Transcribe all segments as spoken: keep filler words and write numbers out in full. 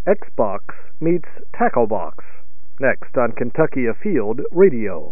Xbox meets Tackle Box. Next on Kentucky Afield Radio.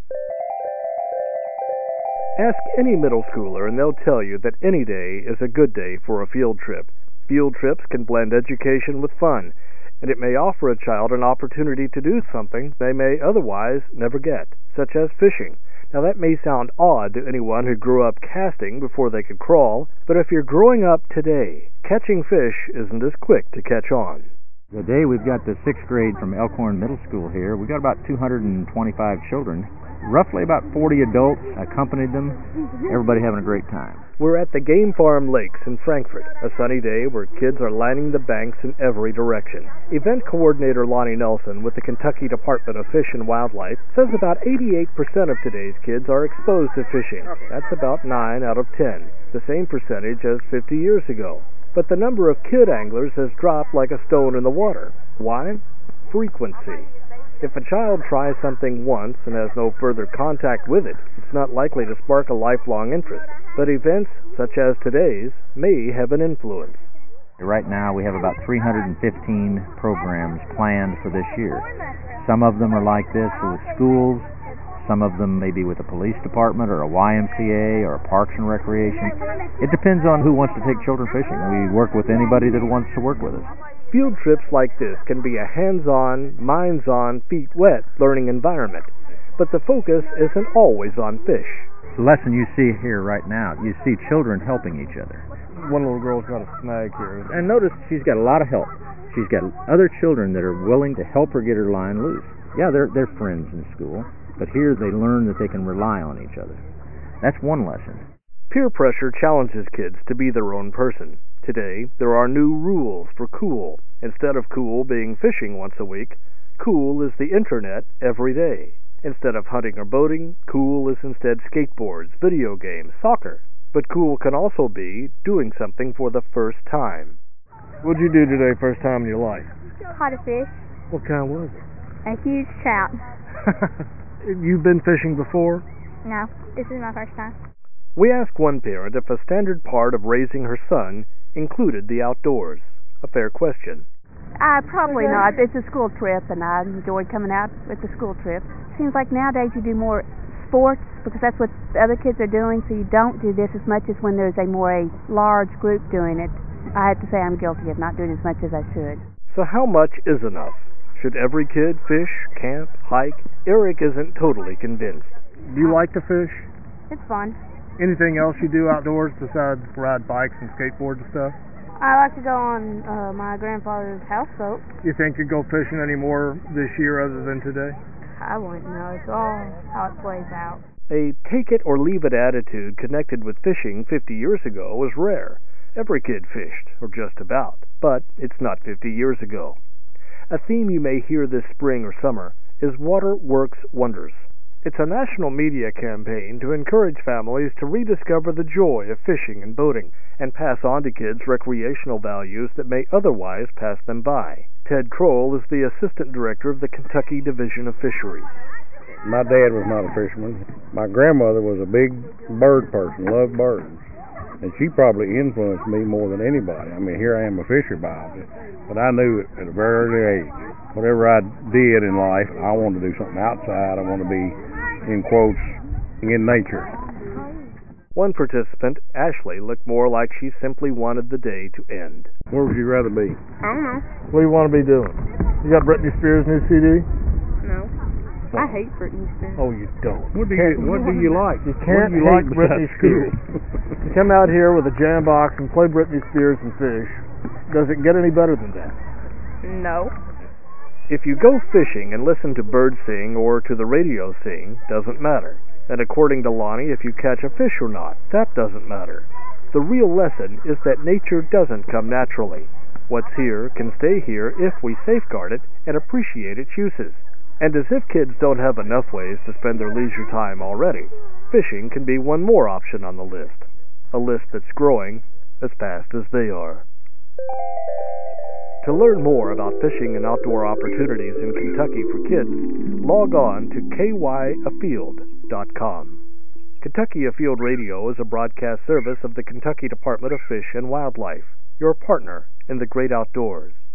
Ask any middle schooler and they'll tell you that any day is a good day for a field trip. Field trips can blend education with fun, and it may offer a child an opportunity to do something they may otherwise never get, such as fishing. Now that may sound odd to anyone who grew up casting before they could crawl, but if you're growing up today, catching fish isn't as quick to catch on. Today we've got the sixth grade from Elkhorn Middle School here. We've got about two hundred twenty-five children. Roughly about forty adults accompanied them. Everybody having a great time. We're at the Game Farm Lakes in Frankfort, a sunny day where kids are lining the banks in every direction. Event coordinator Lonnie Nelson with the Kentucky Department of Fish and Wildlife says about eighty-eight percent of today's kids are exposed to fishing. That's about nine out of ten, the same percentage as fifty years ago. But the number of kid anglers has dropped like a stone in the water. Why? Frequency. If a child tries something once and has no further contact with it, it's not likely to spark a lifelong interest. But events such as today's may have an influence. Right now we have about three hundred fifteen programs planned for this year. Some of them are like this with schools. Some of them may be with a police department or a Y M C A or a Parks and Recreation. It depends on who wants to take children fishing. We work with anybody that wants to work with us. Field trips like this can be a hands-on, minds-on, feet-wet learning environment, but the focus isn't always on fish. The lesson you see here right now, you see children helping each other. One little girl's got a snag here. And notice she's got a lot of help. She's got other children that are willing to help her get her line loose. Yeah, they're, they're friends in school, but here they learn that they can rely on each other. That's one lesson. Peer pressure challenges kids to be their own person. Today, there are new rules for cool. Instead of cool being fishing once a week, cool is the internet every day. Instead of hunting or boating, cool is instead skateboards, video games, soccer. But cool can also be doing something for the first time. What'd you do today, first time in your life? Caught a fish. What kind was it? A huge trout. You've been fishing before? No, this is my first time. We asked one parent if a standard part of raising her son included the outdoors. A fair question. Uh, probably not. It's a school trip, and I enjoyed coming out with the school trip. Seems like nowadays you do more sports because that's what the other kids are doing, so you don't do this as much as when there's a more a large group doing it. I have to say I'm guilty of not doing as much as I should. So how much is enough? Should every kid fish, camp, hike? Eric isn't totally convinced. Do you like to fish? It's fun. Anything else you do outdoors besides ride bikes and skateboards and stuff? I like to go on uh, my grandfather's houseboat. You think you go fishing any more this year other than today? I wouldn't know. It's all how it plays out. A take-it-or-leave-it attitude connected with fishing fifty years ago was rare. Every kid fished, or just about, but it's not fifty years ago. A theme you may hear this spring or summer is Water Works Wonders. It's a national media campaign to encourage families to rediscover the joy of fishing and boating and pass on to kids recreational values that may otherwise pass them by. Ted Kroll is the assistant director of the Kentucky Division of Fisheries. My dad was not a fisherman. My grandmother was a big bird person, loved birds. And she probably influenced me more than anybody. I mean, here I am a fisher by it, but I knew it at a very early age. Whatever I did in life, I wanted to do something outside. I want to be, in quotes, in nature. One participant, Ashley, looked more like she simply wanted the day to end. Where would you rather be? I don't know. What do you want to be doing? You got Britney Spears' new C D? No. I hate Britney Spears. Oh, you don't. What do you What do you like? You can't what do you hate like Britney Spears. You come out here with a jam box and play Britney Spears and fish. Does it get any better than that? No. If you go fishing and listen to birds sing or to the radio sing, doesn't matter. And according to Lonnie, if you catch a fish or not, that doesn't matter. The real lesson is that nature doesn't come naturally. What's here can stay here if we safeguard it and appreciate its uses. And as if kids don't have enough ways to spend their leisure time already, fishing can be one more option on the list. A list that's growing as fast as they are. To learn more about fishing and outdoor opportunities in Kentucky for kids, log on to K Y afield dot com. Kentucky Afield Radio is a broadcast service of the Kentucky Department of Fish and Wildlife, your partner in the great outdoors.